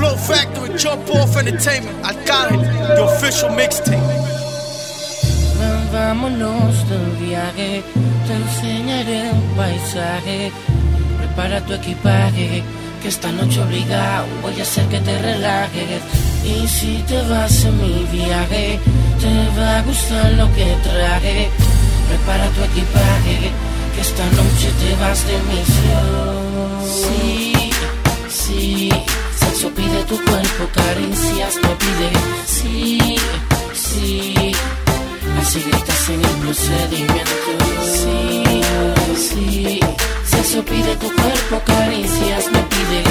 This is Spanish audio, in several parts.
Flow Factory, Jump Off Entertainment, Arcángel, the official mixtape. Vámonos de viaje, te enseñaré un paisaje. Prepara tu equipaje, que esta noche obligado voy a hacer que te relajes. Y si te vas en mi viaje, te va a gustar lo que traje. Prepara tu equipaje, que esta noche te vas de misión. Sí, sexo pide tu cuerpo, caricias me pide. Sí, así gritas en el procedimiento. Sí, sexo pide tu cuerpo, caricias me pide.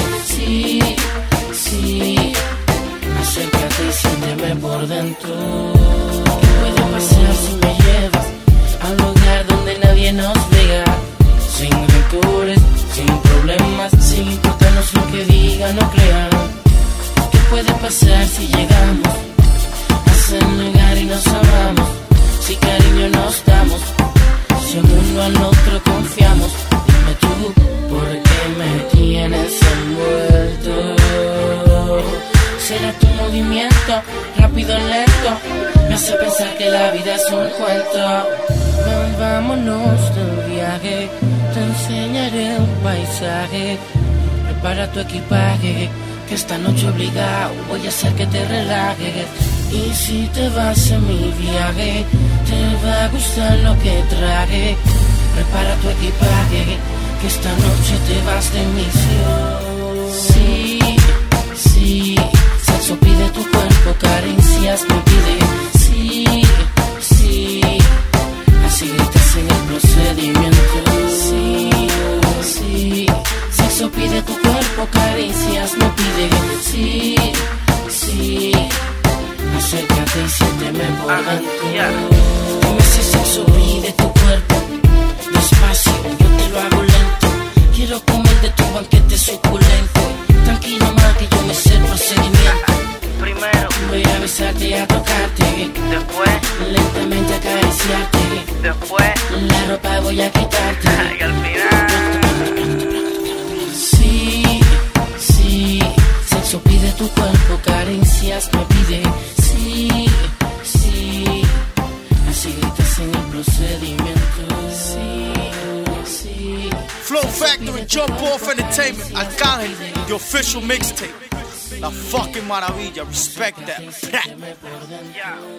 Sí, acércate y siénteme por dentro. ¿Qué puede pasar si me llevas a un lugar donde nadie nos vea? Sin rencores, sin problemas, sin importarnos lo que digan o crean. ¿Qué puede pasar si llegamos a ese lugar y nos amamos? Si cariño nos damos, si el uno al otro confiamos. Dime tú, ¿por qué me tienes envuelto? ¿Será tu movimiento, rápido o lento? Me hace pensar que la vida es un cuento. Vámonos de viaje, te enseñaré un paisaje. Prepara tu equipaje, que esta noche obligado voy a hacer que te relajes. Y si te vas en mi viaje, te va a gustar lo que traje. Prepara tu equipaje, que esta noche te vas de misión. Sí, sexo pide tu cuerpo, caricias me pide. Sí, así gritas en el procedimiento. Sí, sexo pide tu cuerpo, caricias me pide. Sí, acércate y siénteme por dentro. Dime si sexo pide tu cuerpo. Despacio, yo te lo hago lento. Quiero comer de tu banquete suculento. Tranquilo más que yo me sé el procedimiento. Primero voy a besarte y a tocarte. Después lentamente acariciarte. Después la ropa voy a quitarte. Y al final Sí, sexo pide tu cuerpo, caricias me pide. Sí, así gritas en el procedimiento. Sí. Flow Factory, Jump Off Entertainment, Arcángel, the official mixtape. La fucking maravilla, respect that.